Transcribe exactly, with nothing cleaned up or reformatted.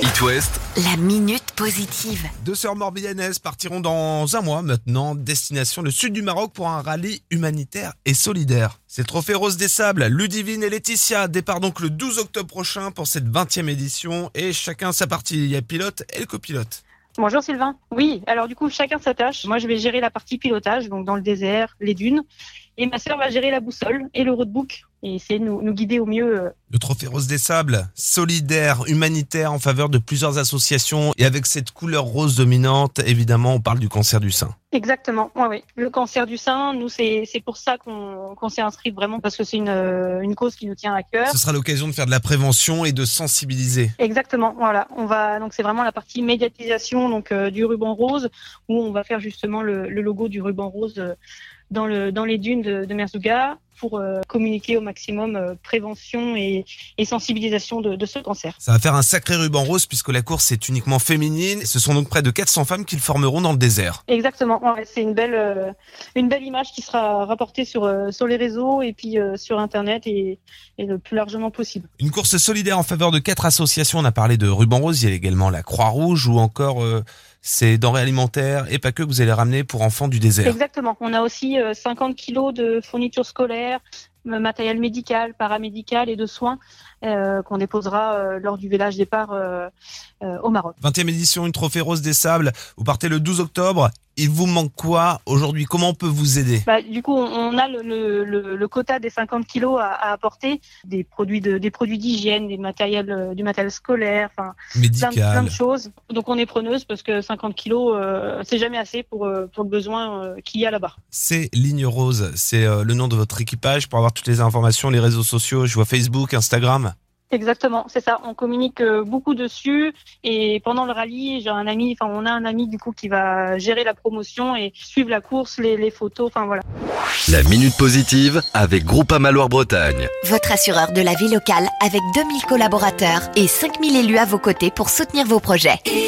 It West, La minute positive. Deux sœurs morbihanaises partiront dans un mois maintenant, destination le sud du Maroc pour un rallye humanitaire et solidaire. C'est le Trophée Rose des Sables, Ludivine et Laetitia, départ donc le douze octobre prochain pour cette vingtième édition et chacun sa partie, il y a pilote et le copilote. Bonjour Sylvain. Oui, alors du coup chacun sa tâche. Moi je vais gérer la partie pilotage, donc dans le désert, les dunes, et ma sœur va gérer la boussole et le roadbook et essayer de nous, nous guider au mieux. Le Trophée Rose des Sables, solidaire, humanitaire en faveur de plusieurs associations et avec cette couleur rose dominante, évidemment on parle du cancer du sein. Exactement, ouais, oui. Le cancer du sein, nous c'est c'est pour ça qu'on qu'on s'est inscrit vraiment, parce que c'est une euh, une cause qui nous tient à cœur. Ce sera l'occasion de faire de la prévention et de sensibiliser. Exactement, voilà. On va donc c'est vraiment la partie médiatisation donc euh, du ruban rose, où on va faire justement le, le logo du ruban rose euh, dans le dans les dunes de, de Merzouga pour euh, communiquer au maximum euh, prévention et, et sensibilisation de, de ce cancer. Ça va faire un sacré ruban rose puisque la course est uniquement féminine. Ce sont donc près de quatre cents femmes qui le formeront dans le désert. Exactement, ouais, c'est une belle euh, une belle image qui sera rapportée sur euh, sur les réseaux et puis euh, sur internet et, et le plus largement possible. Une course solidaire en faveur de quatre associations. On a parlé de ruban rose, il y a également la Croix-Rouge ou encore euh, ces denrées alimentaires et pas que que vous allez ramener pour enfants du désert. Exactement, on a aussi euh, cinquante kilos de fournitures scolaires, matériel médical, paramédical et de soins euh, qu'on déposera euh, lors du village départ euh, euh, au Maroc. vingtième édition, une Trophée Rose des Sables. Vous partez le douze octobre. Il vous manque quoi aujourd'hui? Comment on peut vous aider? Bah, du coup, on, on a le, le, le, le quota des cinquante kilos à, à apporter, des produits de, des produits d'hygiène, des matériels, euh, du matériel scolaire, enfin Médical. plein, plein de choses. Donc on est preneuse parce que cinquante kilos, euh, c'est jamais assez pour euh, pour le besoin euh, qu'il y a là-bas. C'est Ligne Rose, c'est euh, le nom de votre équipage. Pour avoir toutes les informations, les réseaux sociaux, je vois Facebook, Instagram. Exactement, c'est ça. On communique euh, beaucoup dessus et pendant le rallye, j'ai un ami, enfin on a un ami du coup qui va gérer la promotion et suivre la course, les, les photos, enfin voilà. la minute positive avec Groupama Loire-Bretagne. Votre assureur de la vie locale avec deux mille collaborateurs et cinq mille élus à vos côtés pour soutenir vos projets.